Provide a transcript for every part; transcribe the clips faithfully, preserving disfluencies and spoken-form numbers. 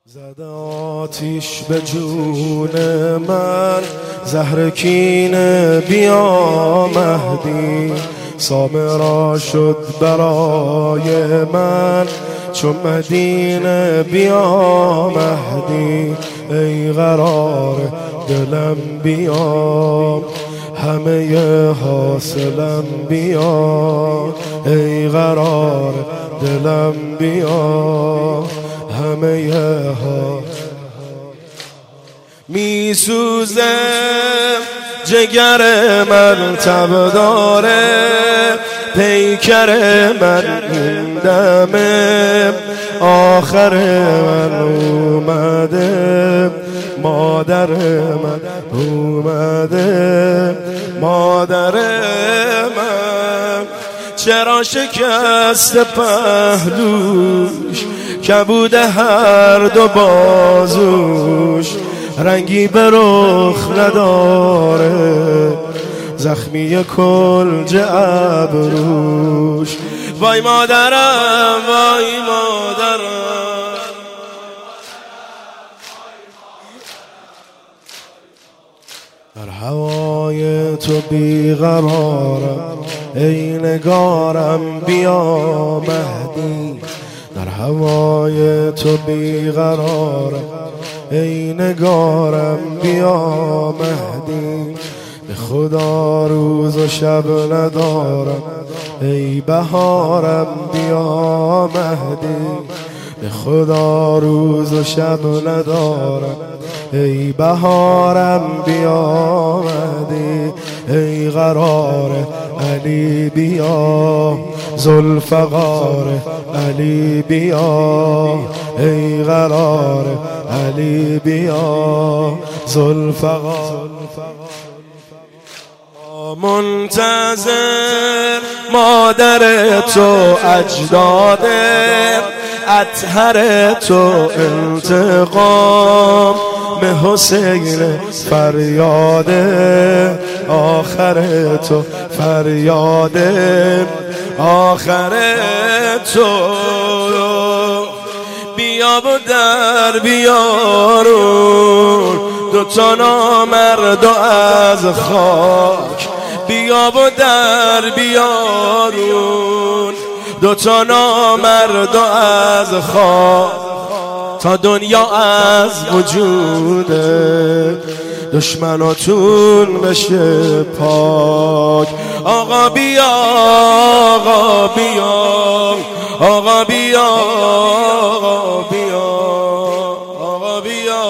زد آتیش به جون من، زهر کینه بیا مهدی. سامرا شد برای من چون مدینه بیا مهدی. ای قرار دلم بیا، همه حاصلم بیا. ای قرار دلم بیا، همه ها می سوزه جگر من، تب داره پیکر من. این دمه آخر من اومده، مادر من اومده، مادر من. چرا شکست پهلوش، کبود هر دو بازوش. رنگی به رخ نداره، زخمی کلج ابروش. وای مادرم، وای مادرم. در هوای تو بیقرارم، ای نگارم بیا مهدی. در هوای تو بیقرارم، ای نگارم بیا مهدی. به خدا روز و شب ندارم، ای بهارم بیا مهدی. به خدا روز و شب ندارم، ای بهارم بیا مهدی. ای قرار علی بیا، ذوالفقار علی بیا. ای قرار علی بیا، ذوالفقار. منتظر مادر تو، اجداده اطهر تو، انتقام به حسین فریاده. آخر تو فریاده، آخر تو. بیا و در بیارون دوتا نامرد از خاک. بیا و در بیارون دوتا نامرد از خاک، تا دنیا از وجود دشمناتون بشه پاک. آقا بیا، آقا بیا، آقا بیا، آقا بیا، آقا بیا.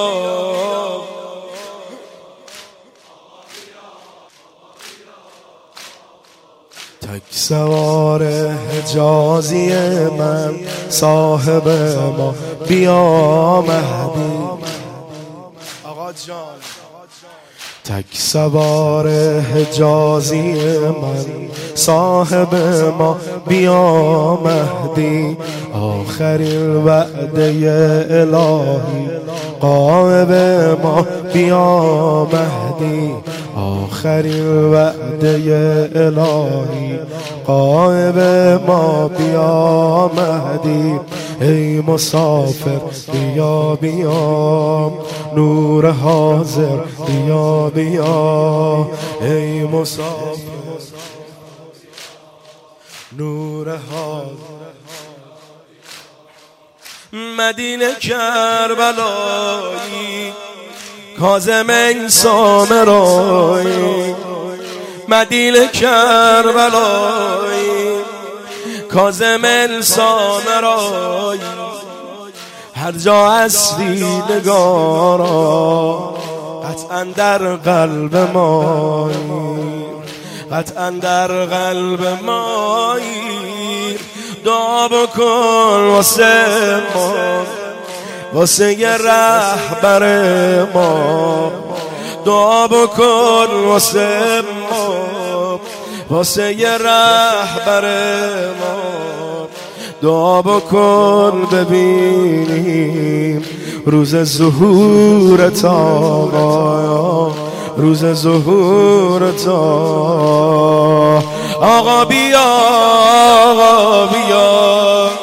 تک سوار حجازی من، صاحب ما بیا مهدی. آقا جان تک سوار حجازی من، صاحب ما بیا مهدی. آخرین وعده الهی قائب ما بیا مهدی. آخرین وعده الهی قائب ما بیا مهدی. ای مسافر بیا بیا، نور حاضر بیا بیا. ای مسافر نور حاضر. مدینه کربلایی، کاظم این سامرایی. مدینه کربلایی، کاظم این سامرایی. هر جا هستی نگارا، قطعا در قلب مایی، قطعا در قلب مایی. دعا بکن واسه ما، واسه ی رهبر ما. دعا بکن واسه ما، واسه ی رهبر ما. دعا بکن ببینیم روز ظهورت آقا، روز ظهورت آقا. بیا، آقا بیا.